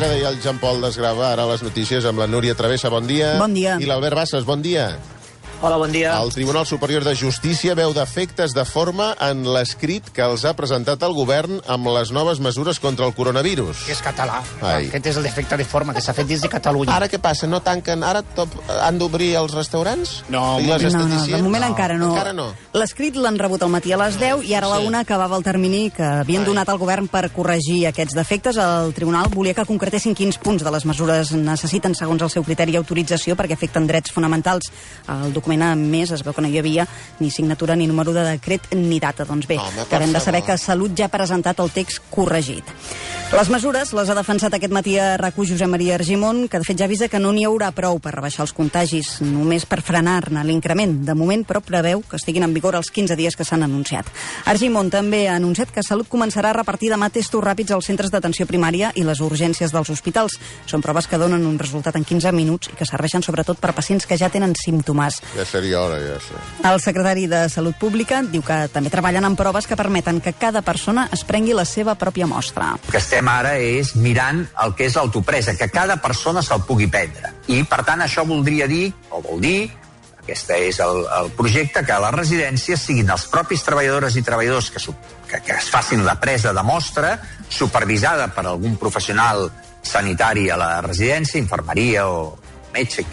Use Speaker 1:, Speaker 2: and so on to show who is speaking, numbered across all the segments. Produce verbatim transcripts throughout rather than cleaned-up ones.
Speaker 1: que deia el Jean-Paul Desgrava, ara les notícies amb la Núria Travessa, bon dia.
Speaker 2: Bon dia.
Speaker 1: I l'Albert Bassas, bon dia.
Speaker 3: Hola, bon dia.
Speaker 1: El Tribunal Superior de Justícia veu defectes de forma en l'escrit que els ha presentat el govern amb les noves mesures contra el coronavirus.
Speaker 3: Que és català.
Speaker 1: Ai.
Speaker 3: Aquest és el defecte de forma que s'ha fet dins de Catalunya.
Speaker 1: Ara què passa? No tanquen? Ara top, han d'obrir els restaurants?
Speaker 3: No,
Speaker 1: I les
Speaker 2: No, no,
Speaker 1: esteticies?
Speaker 2: de moment
Speaker 3: No,
Speaker 2: encara no.
Speaker 1: encara no.
Speaker 2: L'escrit l'han rebut al matí a les deu i ara a la
Speaker 1: Sí.
Speaker 2: una acabava el termini que havien
Speaker 1: Ai.
Speaker 2: donat al govern per corregir aquests defectes. El tribunal volia que concretessin quins punts de les mesures necessiten, segons el seu criteri, autorització perquè afecten drets fonamentals. El document, a més, es veu que no hi havia ni signatura, ni número de decret, ni data. Doncs bé,
Speaker 1: Home, per
Speaker 2: acabem de saber
Speaker 1: favor.
Speaker 2: que Salut ja ha presentat el text corregit. Les mesures les ha defensat aquest matí a RAC-u Josep Maria Argimon, que de fet ja avisa que no n'hi haurà prou per rebaixar els contagis, només per frenar-ne l'increment. De moment, però, preveu que estiguin en vigor els quinze dies que s'han anunciat. Argimon també ha anunciat que Salut començarà a repartir demà testos ràpids als centres d'atenció primària i les urgències dels hospitals. Són proves que donen un resultat en quinze minuts i que serveixen sobretot per pacients que ja tenen símptomes.
Speaker 1: Ja seria hora, ja sé.
Speaker 2: El secretari de Salut Pública diu que també treballen en proves que permeten que cada persona es prengui la seva pròpia mostra.
Speaker 4: El que estem ara és mirant el que és l'autopresa, que cada persona se'l pugui prendre. I, per tant, això voldria dir, o vol dir, aquest és el, el projecte, que a les residències siguin els propis treballadores i treballadors que, que, que es facin la presa de mostra, supervisada per algun professional sanitari a la residència, infermeria o metge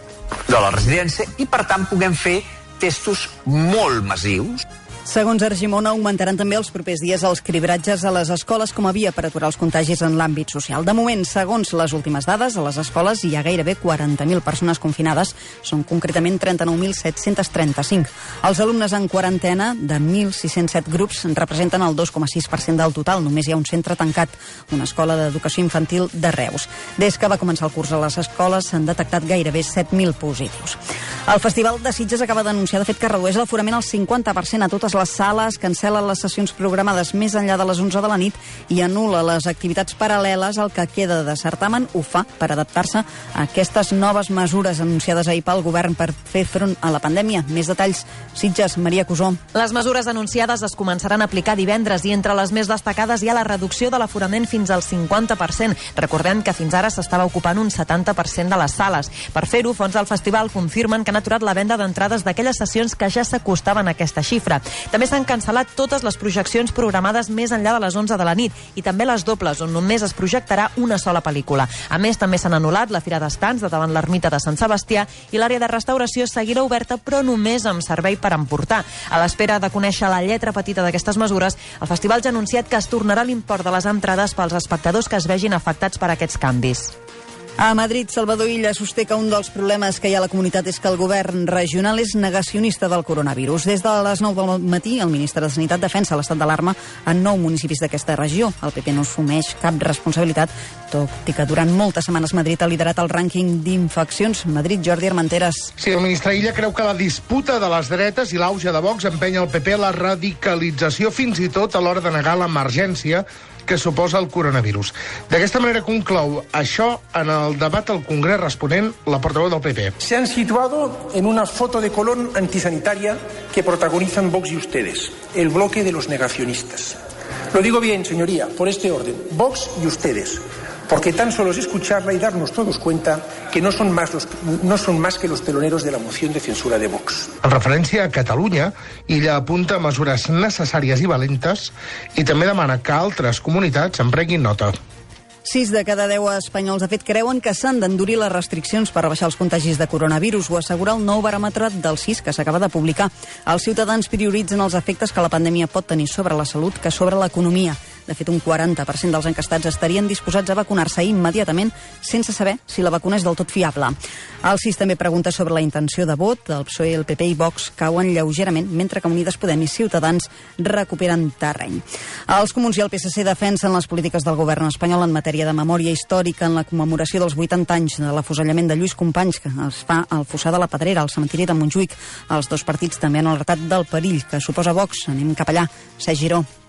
Speaker 4: de la residència, i, per tant, puguem fer testos molt massius.
Speaker 2: Segons Argimon, augmentaran també els propers dies els cribratges a les escoles com a via per aturar els contagis en l'àmbit social. De moment, segons les últimes dades, a les escoles hi ha gairebé quaranta mil persones confinades, són concretament trenta-nou mil set-cents trenta-cinc. Els alumnes en quarantena, de mil sis-cents set grups, representen el dos coma sis per cent del total. Només hi ha un centre tancat, una escola d'educació infantil de Reus. Des que va començar el curs a les escoles s'han detectat gairebé set mil positius. El Festival de Sitges acaba d'anunciar, de fet, que redueix l'aforament al cinquanta per cent a totes les sales, cancela les sessions programades més enllà de les onze de la nit i anul·la les activitats paral·leles. El que queda de certamen ho fa per adaptar-se a aquestes noves mesures anunciades ahir pel govern per fer front a la pandèmia. Més detalls, Sitges, Maria Cusó.
Speaker 5: Les mesures anunciades es començaran a aplicar divendres i entre les més destacades hi ha la reducció de l'aforament fins al cinquanta per cent. Recordem que fins ara s'estava ocupant un setanta per cent de les sales. Per fer-ho, fons del festival confirmen que han aturat la venda d'entrades d'aquelles sessions que ja s'acostaven a aquesta xifra. També s'han cancel·lat totes les projeccions programades més enllà de les onze de la nit i també les dobles, on només es projectarà una sola pel·lícula. A més, també s'han anul·lat la Fira d'Estants de davant l'ermita de Sant Sebastià i l'àrea de restauració seguirà oberta, però només amb servei per emportar. A l'espera de conèixer la lletra petita d'aquestes mesures, el festival ja ha anunciat que es tornarà l'import de les entrades pels espectadors que es vegin afectats per aquests canvis.
Speaker 2: A Madrid, Salvador Illa sosté que un dels problemes que hi ha a la comunitat és que el govern regional és negacionista del coronavirus. Des de les nou del matí, el ministre de Sanitat defensa l'estat d'alarma en nou municipis d'aquesta regió. El P P no assumeix cap responsabilitat, tot i que durant moltes setmanes Madrid ha liderat el rànquing d'infeccions. Madrid, Jordi Armenteres.
Speaker 6: Sí, el ministre Illa creu que la disputa de les dretes i l'auge de Vox empenya el P P a la radicalització, fins i tot a l'hora de negar l'emergència que suposa el coronavirus. D'aquesta manera conclou això en el debat al Congrés responent la portaveu del P P.
Speaker 7: Se han situado en una foto de Colón antisanitaria que protagonizan Vox y ustedes, el bloque de los negacionistas. Lo digo bien, señoría, por este orden, Vox y ustedes, porque tan solo es escucharla y darnos todos cuenta que no son más los, no son más que los teloneros de la moción de censura de Vox.
Speaker 6: En referència a Catalunya, ella apunta mesures necessàries i valentes i també demana que altres comunitats en prenguin nota.
Speaker 2: Sis de cada deu espanyols, de fet, creuen que s'han d'endurir les restriccions per rebaixar els contagis de coronavirus. Ho assegura el nou baròmetre del C I S que s'acaba de publicar. Els ciutadans prioritzen els efectes que la pandèmia pot tenir sobre la salut que sobre l'economia. De fet, un quaranta per cent dels encastats estarien disposats a vacunar-se immediatament sense saber si la vacuna és del tot fiable. El C I S també pregunta sobre la intenció de vot. El P S O E, el P P i Vox cauen lleugerament, mentre que Unides Podem i Ciutadans recuperen terreny. Els Comuns i el P S C defensen les polítiques del govern espanyol en matèria de memòria històrica en la commemoració dels vuitanta anys de l'afusellament de Lluís Companys, que es fa al Fossar de la Pedrera, al cementiri de Montjuïc. Els dos partits també han alertat del perill que suposa Vox. Anem cap allà. Sergi Giró.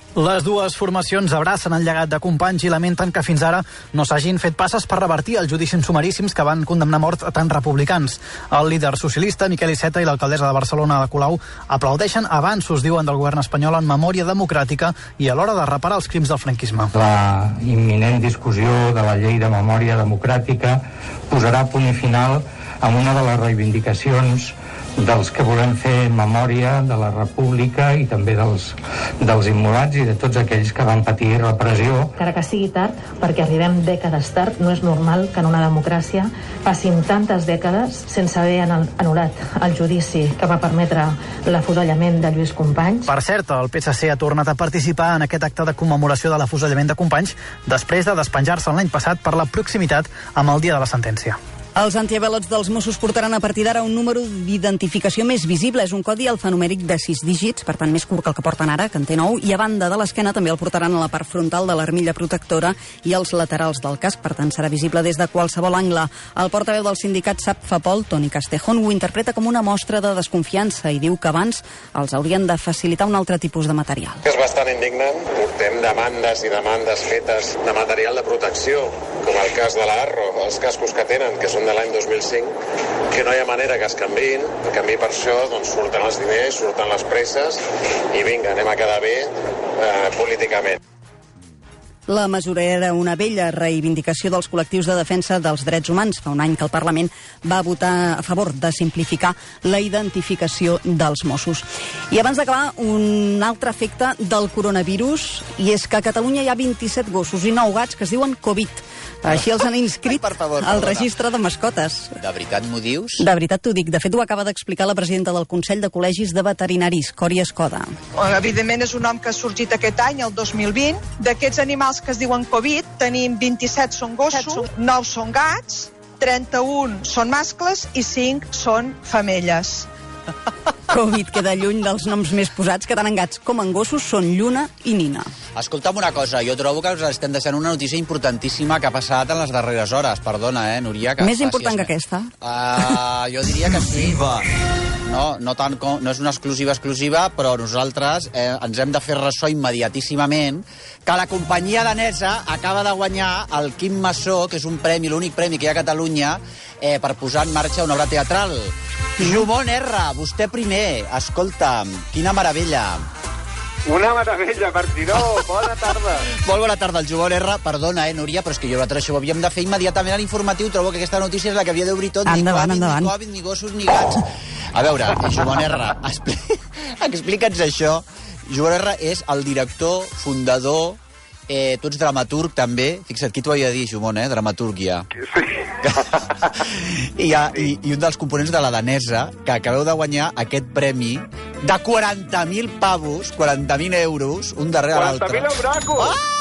Speaker 8: Les dues formacions abracen el llegat de Companys i lamenten que fins ara no s'hagin fet passes per revertir els judicis sumaríssims que van condemnar a mort a tants republicans. El líder socialista, Miquel Iceta, i l'alcaldessa de Barcelona, Ada Colau, aplaudeixen avanços, diuen, del govern espanyol en memòria democràtica i a l'hora de reparar els crims del franquisme.
Speaker 9: La imminent discussió de la llei de memòria democràtica posarà punt i final a una de les reivindicacions dels que volem fer memòria de la República i també dels, dels immolats i de tots aquells que van patir repressió.
Speaker 10: Encara que sigui tard, perquè arribem dècades tard, no és normal que en una democràcia passin tantes dècades sense haver anul·lat el judici que va permetre l'afusellament de Lluís Companys.
Speaker 8: Per cert, el P S C ha tornat a participar en aquest acte de commemoració de l'afusellament de Companys després de despenjar-se l'any passat per la proximitat amb el dia de la sentència.
Speaker 2: Els antiavalots dels Mossos portaran a partir d'ara un número d'identificació més visible. És un codi alfanumèric de sis dígits, per tant més curt que el que porten ara, que en té nou, i a banda de l'esquena també el portaran a la part frontal de l'armilla protectora i als laterals del casc, per tant serà visible des de qualsevol angle. El portaveu del sindicat SAPFAPOL, Toni Castejón, ho interpreta com una mostra de desconfiança i diu que abans els haurien de facilitar un altre tipus de material.
Speaker 11: És bastant indignant. Portem demandes i demandes fetes de material de protecció, com el cas de l'Arro, els cascos que tenen, que són de l'any dos mil cinc, que no hi ha manera que es canviïn. En canvi, per això doncs, surten els diners, surten les presses i vinga, anem a quedar bé eh, políticament.
Speaker 2: La mesura era una vella reivindicació dels col·lectius de defensa dels drets humans. Fa un any que el Parlament va votar a favor de simplificar la identificació dels Mossos. I abans d'acabar, un altre efecte del coronavirus, i és que a Catalunya hi ha vint-i-set gossos i nou gats que es diuen Covid. Així els han inscrit
Speaker 12: favor,
Speaker 2: al registre de mascotes.
Speaker 12: De veritat m'ho dius?
Speaker 2: De veritat t'ho dic. De fet, ho acaba d'explicar la presidenta del Consell de Col·legis de Veterinaris, Cori Escoda.
Speaker 13: Evidentment és un nom que ha sorgit aquest any, el dos mil vint. D'aquests animals que es diuen Covid, tenim vint-i-set són gossos, nou són gats, trenta-un són mascles i cinc són femelles.
Speaker 2: Covid queda lluny dels noms més posats, que tant en gats com en gossos són Lluna i Nina.
Speaker 12: Escolta'm una cosa, jo trobo que us estem deixant una notícia importantíssima que ha passat en les darreres hores. Perdona, eh, Núria? Que
Speaker 2: més important que aquesta?
Speaker 12: Uh, jo diria que sí. No, no, tant com, no és una exclusiva exclusiva, però nosaltres eh, ens hem de fer ressò immediatíssimament que la companyia danesa acaba de guanyar el Quim Massó, que és un premi, l'únic premi que hi ha a Catalunya, eh, per posar en marxa una obra teatral. Jumon R, vostè primer, escolta'm, quina meravella.
Speaker 14: Una meravella, Martino, bona tarda.
Speaker 12: Molt bona tarda, el Jumon R. Perdona, eh, Núria, però és que jo l'altre això ho havíem de fer immediatament a l'informatiu. Trobo que aquesta notícia és la que havia d'obrir tot.
Speaker 2: Endavant,
Speaker 12: ni Covid,
Speaker 2: endavant.
Speaker 12: ni Covid, ni gossos, ni gats. A veure, Jumon R, expli... explica'ns això. Jumon R és el director, fundador, eh, tu ets dramaturg també. Fixa't, qui t'ho havia de dir, Jumon, eh? Dramaturg ja.
Speaker 14: Sí.
Speaker 12: I, ha, i, I un dels components de la danesa, que acabeu de guanyar aquest premi de quaranta mil pavos, quaranta mil euros, un darrere l'altre.
Speaker 14: quaranta mil euracos!
Speaker 12: Ah!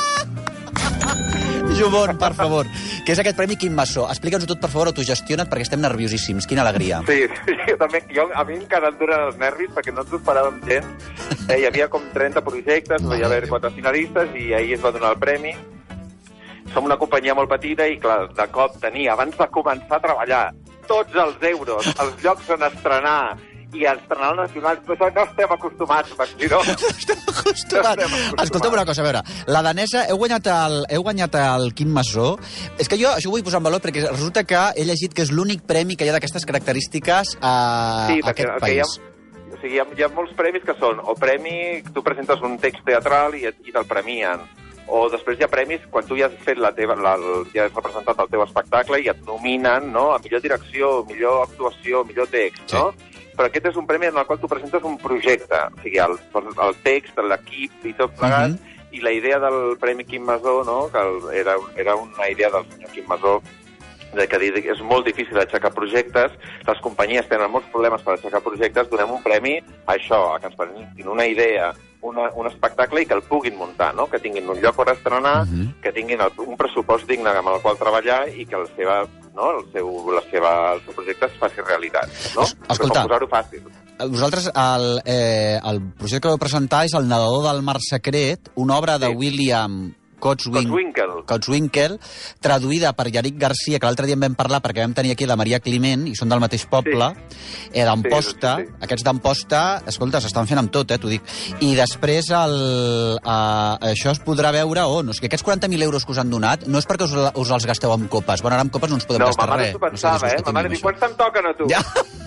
Speaker 12: Jumon, per favor. Què és aquest premi Quim Massó? Explica'ns-ho tot, per favor, autogestiona't, perquè estem nerviosíssims. Quina alegria.
Speaker 14: Sí, jo també, jo, a mi encara em duren els nervis, perquè no ens ho esperàvem gens. Eh, hi havia com trenta projectes, hi havia quatre finalistes, i ahir es va donar el premi. Som una companyia molt petita i, clar, de cop tenir, abans de començar a treballar, tots els euros, els llocs on estrenar i estrenar el nacional, però no estem acostumats, Maxidó.
Speaker 12: No estem acostumats. Escolta'm una cosa, a veure, la danesa, heu guanyat el, heu guanyat el Quim Massó. És que jo això ho vull posar en valor perquè resulta que he llegit que és l'únic premi que hi ha d'aquestes característiques a,
Speaker 14: sí,
Speaker 12: a aquest país.
Speaker 14: Hi ha, o sigui, hi ha, hi ha molts premis que són, o premi, tu presentes un text teatral i, i te'l premien, o després hi ha premis quan tu ja has fet la teva, la, ja has representat el teu espectacle i et nominen, no?, a millor direcció, millor actuació, millor text, sí. No? Però aquest és un premi en el qual tu presentes un projecte, o sigui, el, el text, l'equip i tot plegat, uh-huh. I la idea del Premi Quim Massó, no?, que el, era, era una idea del senyor Quim Massó, de que és molt difícil aixecar projectes, les companyies tenen molts problemes per aixecar projectes, donem un premi a això, a que ens presentin una idea, una, un espectacle i que el puguin muntar, no? Que tinguin un lloc per estrenar, uh-huh. Que tinguin el, un pressupost digne amb el qual treballar i que la seva, no? el, seu, la seva, el seu projecte es faci realitat. No?
Speaker 12: Escolta,
Speaker 14: per posar-ho fàcil.
Speaker 12: Vosaltres, el, eh, el projecte que vau presentar és El nedador del mar secret, una obra de sí. William Kotzwinkle, Kotzwinkle, traduïda per Yarick Garcia, que l'altre dia en vam parlar perquè vam tenir aquí la Maria Climent, i són del mateix poble, sí. eh, d'Amposta. Sí, sí, sí. Aquests d'Amposta, escolta, s'estan fent amb tot, eh, t'ho dic. I després el, eh, això es podrà veure on. O sigui, aquests quaranta mil euros que us han donat no és perquè us, us els gasteu amb copes. Bueno, ara amb copes no ens podem
Speaker 14: no,
Speaker 12: gastar res.
Speaker 14: No, ma mare s'ho pensava, eh? Ma mare diu, quants te'n toquen a tu?
Speaker 12: Ja.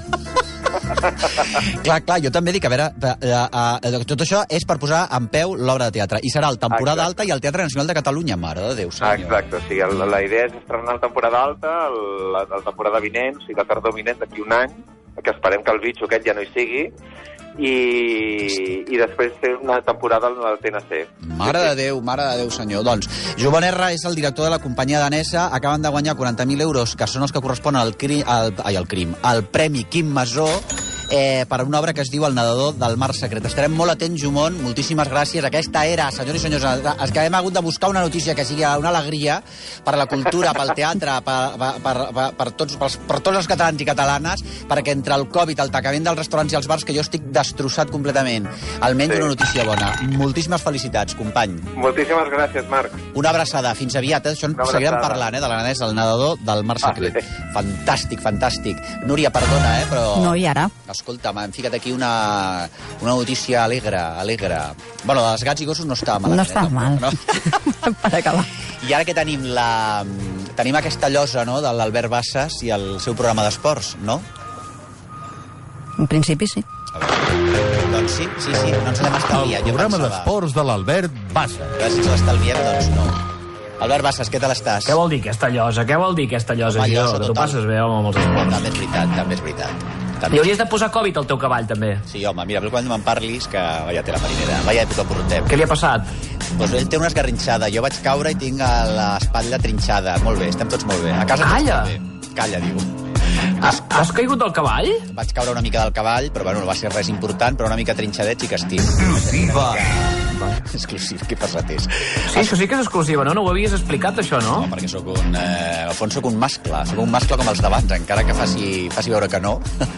Speaker 12: clar, clar, jo també dic, a veure, uh, uh, uh, tot això és per posar en peu l'obra de teatre. I serà el Temporada Exacte. Alta i el Teatre Nacional de Catalunya, mare de Déu, senyor.
Speaker 14: Exacte, o sigui, la, la idea és estrenar la temporada alta, el, la, la temporada vinent, o sigui, la tardor vinent d'aquí un any, que esperem que el bitxo aquest ja no hi sigui, i, i després fer una temporada al T N C.
Speaker 12: Mare de Déu, mare de Déu, senyor. Doncs, Joan Erra és el director de la companyia danesa, acaben de guanyar quaranta mil euros, que són els que corresponen al, cri, al, ai, al crim, al Premi Quim Masó, eh, per una obra que es diu El nedador del mar secret. Estarem molt atents, Jumon, moltíssimes gràcies. Aquesta era, senyors i senyors, els que hem hagut de buscar una notícia que sigui una alegria per la cultura, pel teatre, per, per, per, per, per, tots, per, per tots els catalans i catalanes, perquè entre el Covid, el tancament dels restaurants i els bars, que jo estic destrossat completament. Almenys sí. Una notícia bona. Moltíssimes felicitats, company.
Speaker 14: Moltíssimes gràcies, Marc.
Speaker 12: Una abraçada. Fins aviat, eh? Això en seguirem parlant, eh? De l'anès, el nedador del mar secret. Ah, sí. Fantàstic, fantàstic. Núria, perdona, eh? Però...
Speaker 2: No, i ara?
Speaker 12: Escolta, m'han ficat aquí una, una notícia alegre, alegre. Bueno, dels gats i gossos no estava mal.
Speaker 2: No estava eh? mal. No? Per acabar.
Speaker 12: I ara que tenim la... Tenim aquesta llosa, no?, de l'Albert Bassas i el seu programa d'esports, no?
Speaker 2: En principi, sí.
Speaker 12: Doncs sí, sí, sí, no ens l'hem estalviat.
Speaker 15: El programa d'esports de l'Albert Bassas.
Speaker 12: A veure si ens l'estalviem, doncs no. Albert Bassas, què tal estàs?
Speaker 16: Què vol dir aquesta llosa? Què vol dir aquesta llosa, Giró? Que tu passes bé, home, amb els esports.
Speaker 12: També és veritat, també és veritat.
Speaker 16: També. Li hauries de posar Covid al teu cavall, també.
Speaker 12: Sí, home, mira, quan me'n parlis, que vaya té la marinera, vaya època portem.
Speaker 16: Què li ha passat?
Speaker 12: Doncs ell té una esgarrinxada, jo vaig caure i tinc l'espatlla trinxada. Molt bé, estem tots molt bé. A casa
Speaker 16: Calla!
Speaker 12: Tots molt bé. Calla, diu.
Speaker 16: Has, has caigut del cavall?
Speaker 12: Vaig caure una mica del cavall, però bueno, no va ser res important, però una mica trinxadet sí que estic.
Speaker 15: Exclusiva!
Speaker 12: Exclusiv, que passat és.
Speaker 16: Sí, això sí que és exclusiva, no? No ho havies explicat, això, no?
Speaker 12: No, perquè sóc un... Eh, al fons sóc un mascle. Sóc un mascle com els d'abans, encara que faci, faci veure que no.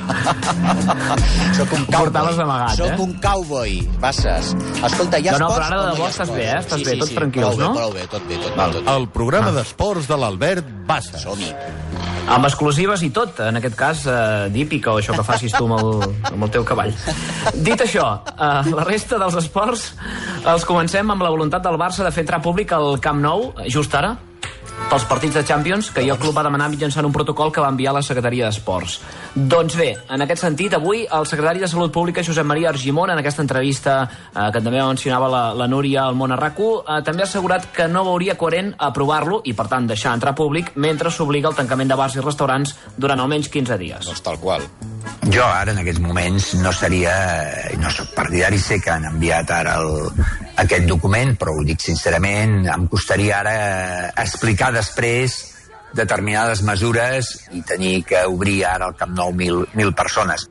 Speaker 12: Sóc un cowboy.
Speaker 16: Amagat,
Speaker 12: sóc
Speaker 16: eh?
Speaker 12: un cowboy, Bassas. Escolta, hi ha
Speaker 16: no, no,
Speaker 12: esports...
Speaker 16: però ara de debò estàs bé, eh? Estàs sí, bé, sí, tots sí. tranquils,
Speaker 12: prou
Speaker 16: no?
Speaker 12: Bé, prou bé, tot bé, tot bé. Tot.
Speaker 15: El programa ah. d'esports de l'Albert Bassas.
Speaker 12: Som-hi.
Speaker 16: Amb exclusives i tot, en aquest cas, eh, d'hípica, o això que facis tu amb el, amb el teu cavall. Dit això, eh, la resta dels esports els comencem amb la voluntat del Barça de fer entrar públic al Camp Nou, just ara, pels partits de Champions, que el club va demanar mitjançant un protocol que va enviar a la Secretaria d'Esports. Doncs bé, en aquest sentit, avui el secretari de Salut Pública, Josep Maria Argimon, en aquesta entrevista eh, que també mencionava la, la Núria al Món a RAC1, eh, també ha assegurat que no veuria coherent aprovar-lo i, per tant, deixar entrar públic mentre s'obliga el tancament de bars i restaurants durant almenys quinze dies.
Speaker 12: Doncs tal qual.
Speaker 4: Jo ara, en aquests moments, no seria... No soc partidari, sé que han enviat ara el, aquest document, però ho dic sincerament, em costaria ara explicar després determinades mesures i tenir que obrir ara al Camp Nou mil, mil persones.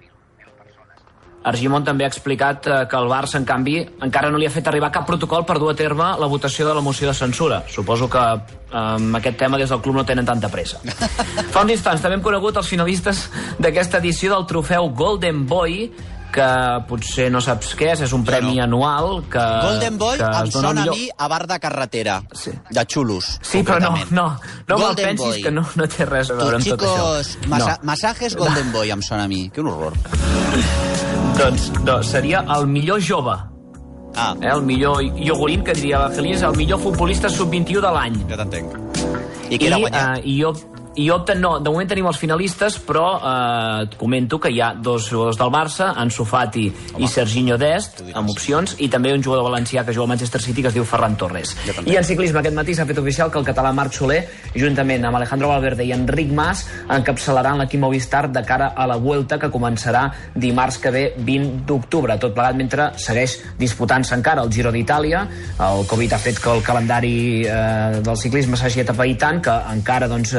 Speaker 16: Argimon també ha explicat eh, que el Barça, en canvi, encara no li ha fet arribar cap protocol per dur a terme la votació de la moció de censura. Suposo que eh, amb aquest tema des del club no tenen tanta pressa. Fa uns instants també hem conegut els finalistes d'aquesta edició del trofeu Golden Boy, que potser no saps què és, és un premi no. anual que...
Speaker 12: Golden Boy
Speaker 16: que
Speaker 12: em sona
Speaker 16: millor...
Speaker 12: a mi a bar de carretera, sí. de xulos.
Speaker 16: Sí, però no, no, no me'l pensis Boy. Que no, no té res a veure
Speaker 12: tu,
Speaker 16: amb tot
Speaker 12: chicos,
Speaker 16: això.
Speaker 12: Massa,
Speaker 16: no.
Speaker 12: Massajes Golden Boy em sona a mi, que un horror.
Speaker 16: Doncs no, seria el millor jove.
Speaker 12: Ah.
Speaker 16: Eh, el millor iogurín, que diria l'Angelís, el millor futbolista sub vint i u de l'any.
Speaker 12: Ja t'entenc. I qui l'ha guanyat?
Speaker 16: Uh, I jo... I opten, no, de moment tenim els finalistes, però eh, et comento que hi ha dos jugadors del Barça, Ansu Fati Home. i Serginho Dest, amb opcions, i també un jugador valencià que juga al Manchester City que es diu Ferran Torres. I en ciclisme aquest matí s'ha fet oficial que el català Marc Soler, juntament amb Alejandro Valverde i Enric Mas, encapçalaran l'equip Movistar de cara a la Vuelta, que començarà dimarts que ve vint d'octubre. Tot plegat mentre segueix disputant-se encara el Giro d'Itàlia. El Covid ha fet que el calendari eh, del ciclisme s'hagi atapeït tant que encara doncs, eh,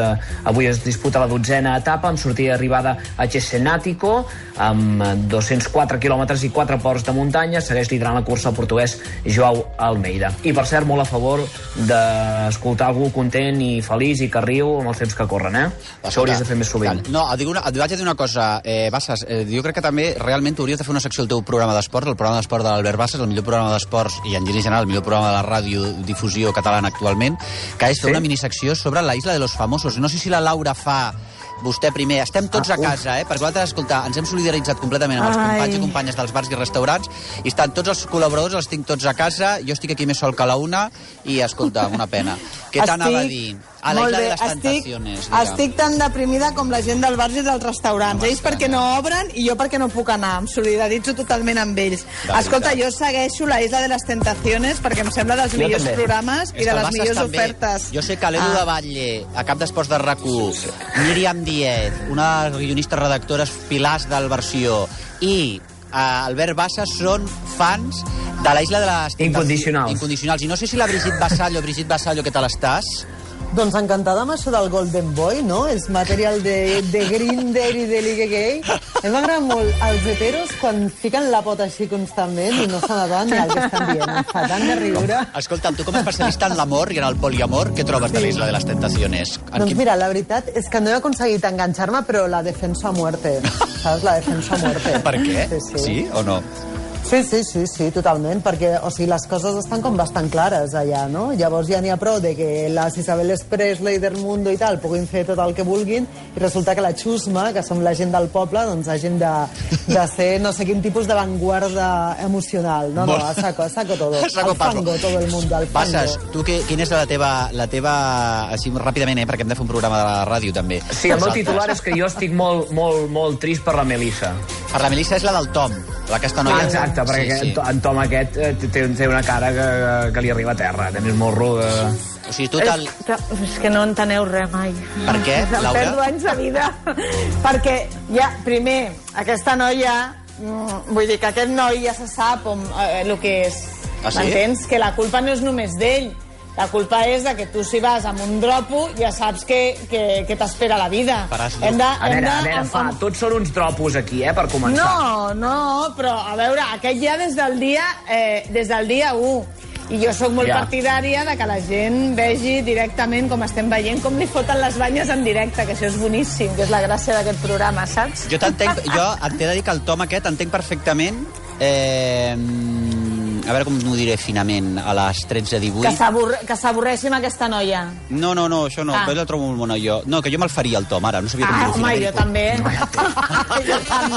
Speaker 16: Avui es disputa la dotzena etapa amb sortida i arribada a Cesenatico, amb dos-cents quatre quilòmetres i quatre ports de muntanya. Segueix liderant la cursa el portuguès Joao Almeida. I, per cert, molt a favor d'escoltar algú content i feliç i que riu amb els temps que corren, eh? Això hauries de fer més sovint.
Speaker 12: No, et, dic una, et vaig a dir una cosa, eh, Bassas, eh, jo crec que també realment hauries de fer una secció al teu programa d'esports, el programa d'esport de l'Albert Bassas, el millor programa d'esports i en general el millor programa de la radiodifusió catalana actualment, que és fer sí? una minissecció sobre la Isla de los Famosos. No sé si la Laura fa... Vostè primer, estem tots ah, a casa, eh? Perquè vosaltres, escolta, ens hem solidaritzat completament amb els Ai. companys i companyes dels bars i restaurants i estan tots els col·laboradors, els tinc tots a casa, jo estic aquí més sol que la una i, escolta, una pena. Què t'anava a dir? A la Isla de les Tentaciones.
Speaker 17: Estic, estic tan deprimida com la gent dels bars i dels restaurants. No, ells perquè no obren i jo perquè no puc anar. Em solidaritzo totalment amb ells. De Escolta, veritat. Jo segueixo la Isla de les Tentaciones perquè em sembla dels jo millors també. programes i de les millors també. ofertes.
Speaker 12: Jo sé que l'Edu ah. de Batlle, a cap d'esports de RAC u, Míriam Diez, una de les guionistes redactores pilars del Versió, i uh, Albert Bassas són fans de la Isla de les Tentaciones.
Speaker 16: Incondicionals.
Speaker 12: Incondicionals. I no sé si la Brigitte Vassallo, Brigitte Vassallo, què tal estàs?
Speaker 17: Doncs encantada amb això del Golden Boy, no? Els material de, de Grindr i de Ligue Gay. Em m'agrada molt els heteros quan fiquen la pota així constantment i no se n'adonen ni el que estan dient. Em fa tant de riure.
Speaker 12: Escolta'm, tu com a especialista en l'amor i en el poliamor, què trobes de l'Isla de les Tentaciones?
Speaker 17: Doncs quin... mira, la veritat és que no he aconseguit enganxar-me, però la defenso a muerte. Saps? La defenso a muerte.
Speaker 12: Per què?
Speaker 17: Sí, sí.
Speaker 12: Sí o no?
Speaker 17: Sí, sí, sí, sí, totalment, perquè o sigui, les coses estan com bastant clares allà, no? Llavors ja n'hi ha prou de que les Isabel Presley del Mundo i tal puguin fer tot el que vulguin i resulta que la xusma, que som la gent del poble, doncs hagin de, de ser no sé quin tipus d'avantguarda emocional. No, no, a saco, a saco todo. Al fango, todo el mundo, al fango.
Speaker 12: Bassas, tu que, quina és la teva, la teva, així ràpidament, eh, perquè hem de fer un programa de la ràdio també.
Speaker 16: Sí, el meu titular és que jo estic molt, molt, molt trist per la Melissa.
Speaker 12: Per la Melissa és la del Tom, la aquesta noia...
Speaker 16: Ah, exacte, perquè sí, sí. en Tom aquest eh, té, té una cara que, que li arriba a terra, també és molt ruda.
Speaker 12: O sigui, tu tal...
Speaker 17: És que, és que no enteneu res mai.
Speaker 12: Per què, Laura?
Speaker 17: Em perdo anys de vida. Perquè, ja, primer, aquesta noia... Vull dir que aquest noi ja se sap on, eh, el que és.
Speaker 12: Ah, sí?
Speaker 17: M'entens? Que la culpa no és només d'ell. La culpa és de que tu, si vas amb un dropo, ja saps que, que, que t'espera la vida.
Speaker 16: Hem de, a veure, hem de, a veure, fa, amb... tots són uns dropos aquí, eh, per començar.
Speaker 17: No, no, però, a veure, aquest ja des del dia, eh, des del dia u. I jo sóc molt ja. partidària de que la gent vegi directament, com estem veient, com li foten les banyes en directe, que això és boníssim, que és la gràcia d'aquest programa, saps?
Speaker 12: Jo t'entenc, jo et he de dir que el Tom aquest entenc perfectament... Eh, a veure com m'ho diré finament, a les tretze divuit...
Speaker 17: Que s'avorreixi amb aquesta noia.
Speaker 12: No, no, no, això no, ah. però jo el trobo molt bona, jo. No, que jo me'l faria, el Tom, ara, no sabia com
Speaker 17: ah,
Speaker 12: dir-ho
Speaker 17: finament.
Speaker 12: Ah,
Speaker 17: home, jo també. Jo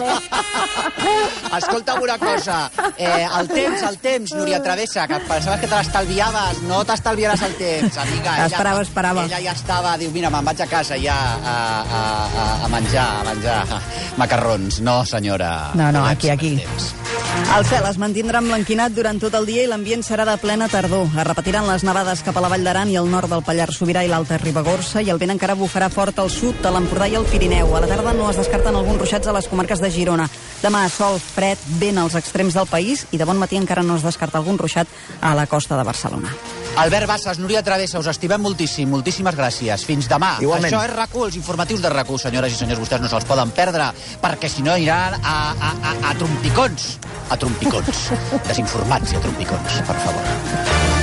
Speaker 17: també.
Speaker 12: Escolta'm una cosa, eh, el temps, el temps, Núria Travessa, que pensaves que te l'estalviaves, no t'estalviaràs el temps, amiga. Ella,
Speaker 2: esperava, esperava.
Speaker 12: Ella ja estava, diu, mira, me'n vaig a casa ja a, a, a, a menjar, a menjar macarrons. No, senyora.
Speaker 2: No, no, aquí, aquí. El cel es mantindrà emblanquinat durant tot el dia i l'ambient serà de plena tardor. Es repetiran les nevades cap a la Vall d'Aran i el nord del Pallars Sobirà i l'Alta Ribagorça i el vent encara bufarà fort al sud de l'Empordà i el Pirineu. A la tarda no es descarten alguns ruixats a les comarques de Girona. Demà sol, fred, vent als extrems del país i de bon matí encara no es descarta algun ruixat a la costa de Barcelona.
Speaker 12: Albert Bassas, Núria Travessa, us estimem moltíssim. Moltíssimes gràcies. Fins demà.
Speaker 16: Igualment.
Speaker 12: Això és RAC u, els informatius de RAC u, senyores i senyors. Vostès no se'ls poden perdre, perquè si no iran a, a, a, a trompicons. A trompicons. Desinformats i a trompicons, per favor.